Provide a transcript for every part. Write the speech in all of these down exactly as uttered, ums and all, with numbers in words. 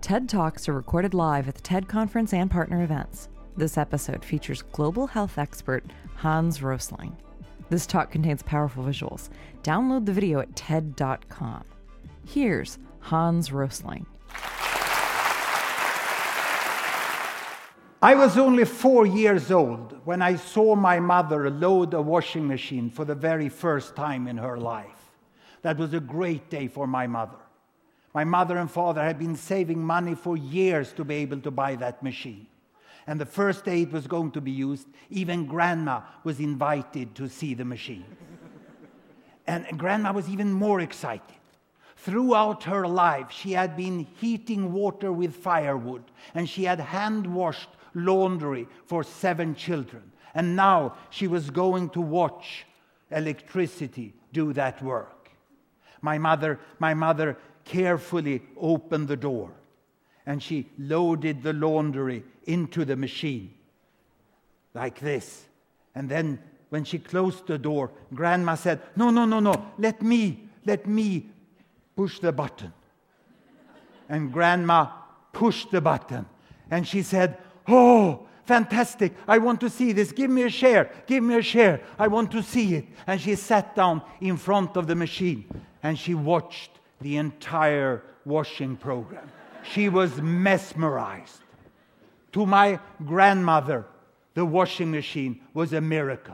TED Talks are recorded live at the TED Conference and partner events. This episode features global health expert Hans Rosling. This talk contains powerful visuals. Download the video at TED dot com. Here's Hans Rosling. I was only four years old when I saw my mother load a washing machine for the very first time in her life. That was a great day for my mother. My mother and father had been saving money for years to be able to buy that machine. And the first day it was going to be used, even Grandma was invited to see the machine. And Grandma was even more excited. Throughout her life, she had been heating water with firewood, and she had hand-washed laundry for seven children. And now she was going to watch electricity do that work. My mother, my mother carefully opened the door, and she loaded the laundry into the machine like this. And then when she closed the door, Grandma said, no, no, no, no, let me, let me push the button. And Grandma pushed the button, and she said, oh, fantastic, I want to see this, give me a share, give me a share, I want to see it. And she sat down in front of the machine, and she watched the entire washing program. She was mesmerized. To my grandmother, the washing machine was a miracle.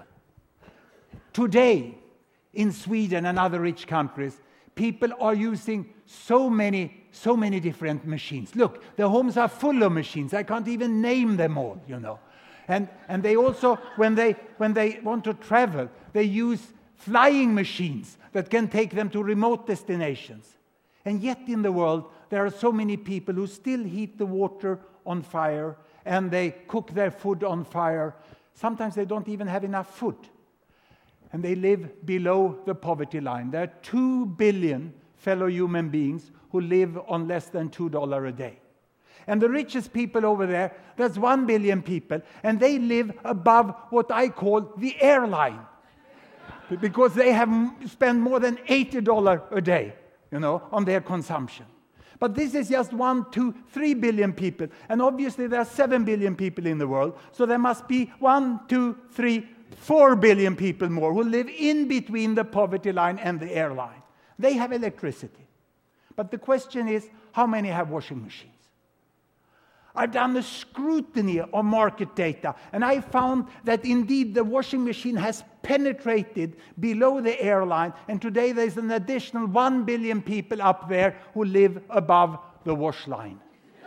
Today, in Sweden and other rich countries, people are using so many, so many different machines. Look, the homes are full of machines. I can't even name them all, you know. And and they also, when they when they want to travel, they use flying machines that can take them to remote destinations. And yet in the world, there are so many people who still heat the water on fire, and they cook their food on fire. Sometimes they don't even have enough food. And they live below the poverty line. There are two billion fellow human beings who live on less than two dollars a day. And the richest people over there, there's one billion people, and they live above what I call the airline. Because they have spent more than eighty dollars a day, you know, on their consumption. But this is just one, two, three billion people. And obviously there are seven billion people in the world. So there must be one, two, three, four billion people more who live in between the poverty line and the airline. They have electricity. But the question is, how many have washing machines? I've done a scrutiny of market data, and I found that indeed the washing machine has penetrated below the airline, and today there's an additional one billion people up there who live above the wash line.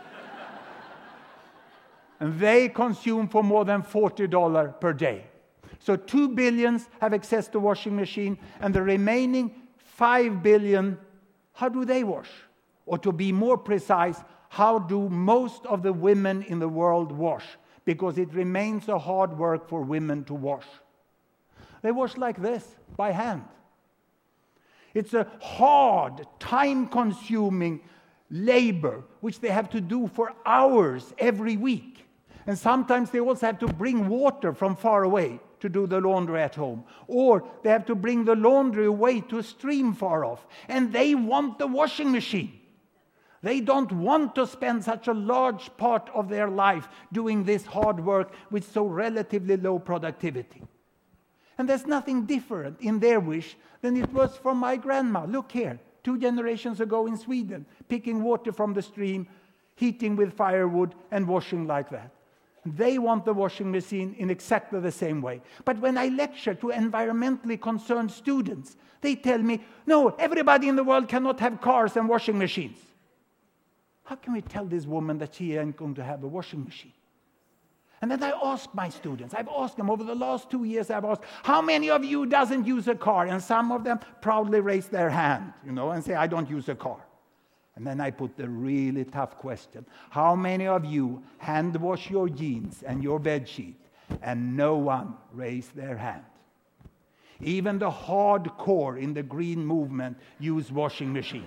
And they consume for more than forty dollars per day. So two billions have access to washing machine, and the remaining five billion, how do they wash? Or to be more precise, how do most of the women in the world wash? Because it remains a hard work for women to wash. They wash like this, by hand. It's a hard, time-consuming labor, which they have to do for hours every week. And sometimes they also have to bring water from far away to do the laundry at home. Or they have to bring the laundry away to a stream far off. And they want the washing machine. They don't want to spend such a large part of their life doing this hard work with so relatively low productivity. And there's nothing different in their wish than it was from my grandma. Look here, two generations ago in Sweden, picking water from the stream, heating with firewood, and washing like that. They want the washing machine in exactly the same way. But when I lecture to environmentally concerned students, they tell me, no, everybody in the world cannot have cars and washing machines. How can we tell this woman that she ain't going to have a washing machine? And then I ask my students, I've asked them over the last two years, I've asked, how many of you doesn't use a car? And some of them proudly raise their hand, you know, and say, I don't use a car. And then I put the really tough question. How many of you hand wash your jeans and your bed sheet? And no one raised their hand. Even the hardcore in the green movement use washing machine.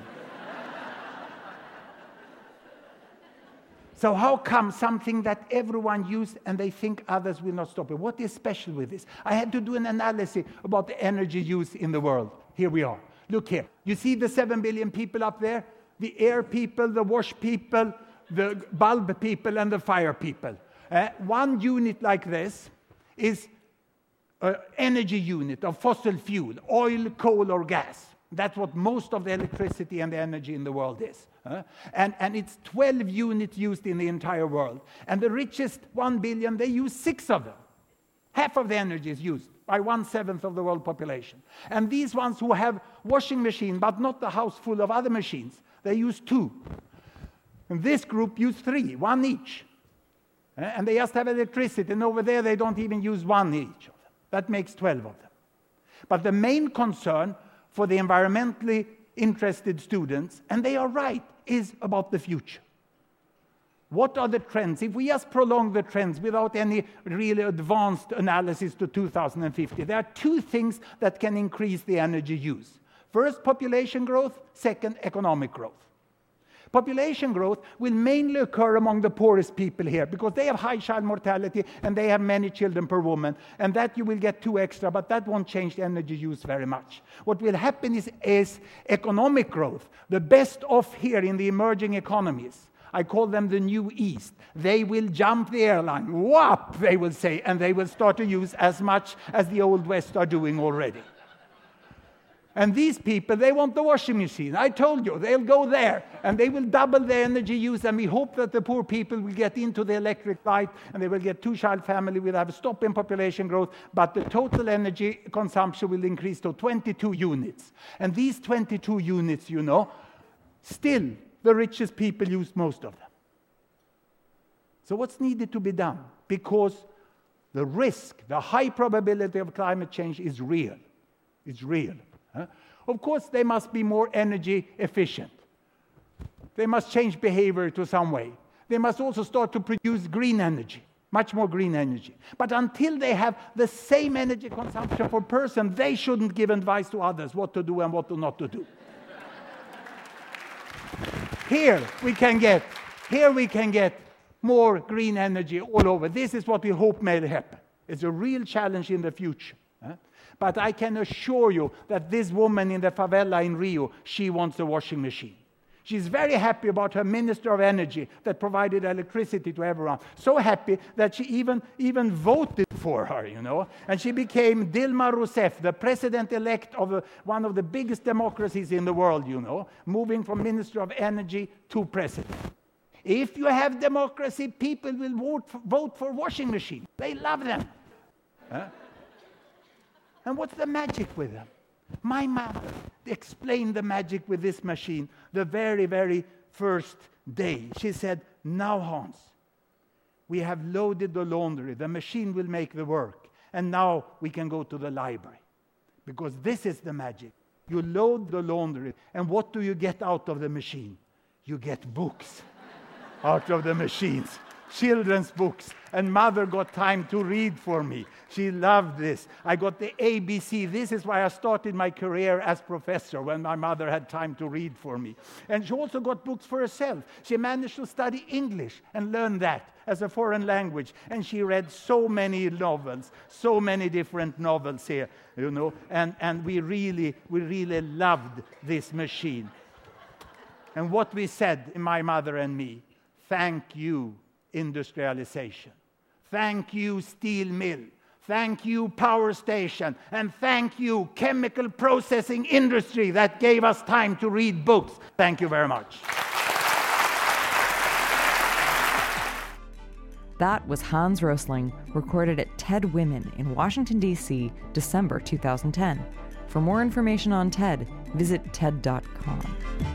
So how come something that everyone used and they think others will not stop it? What is special with this? I had to do an analysis about the energy use in the world. Here we are. Look here. You see the seven billion people up there? The air people, the wash people, the bulb people and the fire people. Uh, one unit like this is an energy unit of fossil fuel, oil, coal, or gas. That's what most of the electricity and the energy in the world is. Uh, and, and it's twelve units used in the entire world. And the richest one billion, they use six of them. Half of the energy is used by one-seventh of the world population. And these ones who have washing machine, but not the house full of other machines, they use two. And this group use three, one each. Uh, and they just have electricity. And over there, they don't even use one each of them. That makes twelve of them. But the main concern for the environmentally interested students, and they are right, is about the future. What are the trends? If we just prolong the trends without any really advanced analysis to two thousand fifty, there are two things that can increase the energy use. First, population growth. Second, economic growth. Population growth will mainly occur among the poorest people here because they have high child mortality and they have many children per woman, and that you will get two extra, but that won't change the energy use very much. What will happen is, is economic growth. The best off here in the emerging economies, I call them the New East. They will jump the airline. Whop, they will say, and they will start to use as much as the Old West are doing already. And these people, they want the washing machine. I told you, they'll go there, and they will double their energy use, and we hope that the poor people will get into the electric light, and they will get two-child family, we'll have a stop in population growth, but the total energy consumption will increase to twenty-two units. And these twenty-two units, you know, still the richest people use most of them. So what's needed to be done? Because the risk, the high probability of climate change is real. It's real. Huh? Of course, they must be more energy efficient. They must change behavior to some way. They must also start to produce green energy, much more green energy. But until they have the same energy consumption per person, they shouldn't give advice to others what to do and what to not to do. Here we can get, here we can get more green energy all over. This is what we hope may happen. It's a real challenge in the future. Huh? But I can assure you that this woman in the favela in Rio, she wants a washing machine. She's very happy about her Minister of Energy that provided electricity to everyone. So happy that she even, even voted for her, you know. And she became Dilma Rousseff, the president-elect of a, one of the biggest democracies in the world, you know, moving from Minister of Energy to president. If you have democracy, people will vote for, vote for washing machines. They love them. Huh? And what's the magic with them? My mother explained the magic with this machine the very, very first day. She said, now, Hans, we have loaded the laundry. The machine will make the work. And now we can go to the library. Because this is the magic. You load the laundry, and what do you get out of the machine? You get books out of the machines. Children's books, and mother got time to read for me. She loved this. I got the A B C. This is why I started my career as professor, when my mother had time to read for me. And she also got books for herself. She managed to study English and learn that as a foreign language. And she read so many novels, so many different novels here, you know. And, and we really, we really loved this machine. And what we said, my mother and me, thank you, industrialization. Thank you, steel mill. Thank you, power station. And thank you, chemical processing industry that gave us time to read books. Thank you very much. That was Hans Rosling, recorded at TED Women in Washington, D C, December two thousand ten. For more information on TED, visit T E D dot com.